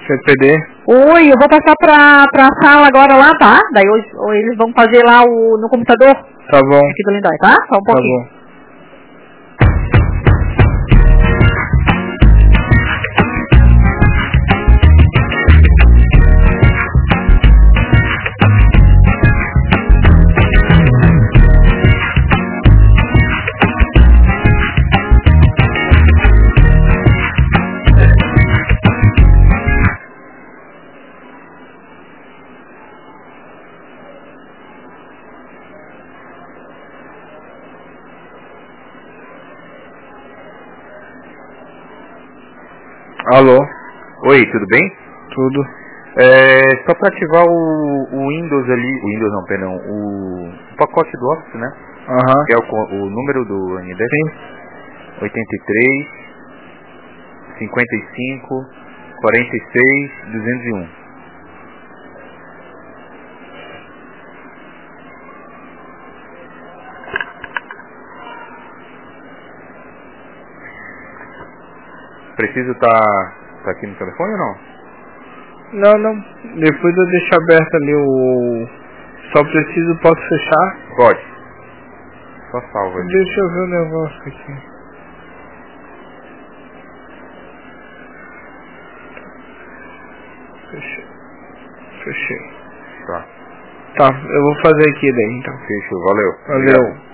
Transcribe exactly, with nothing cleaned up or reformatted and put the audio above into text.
C P D. Oi, eu vou passar pra, pra sala agora lá, tá? Daí hoje, ou eles vão fazer lá o, no computador. Tá bom. Aqui do Lindói, tá? Só um pouquinho. Tá bom. Alô? Oi, tudo bem? Tudo. É, só para ativar o, o Windows ali, o Windows não, perdão, o, o pacote do Office, né? Aham. Que é o, o número do N D? Sim. oitenta e três, cinquenta e cinco, quarenta e seis, duzentos e um. Preciso estar tá, tá aqui no telefone ou não? Não, não. Depois eu deixo aberto ali o... Só preciso, posso fechar? Pode. Só salva ali. Deixa eu ver o negócio aqui. Fechei. Fechei. Tá. Tá, eu vou fazer aqui daí então. Fechou, valeu. Valeu. Obrigado.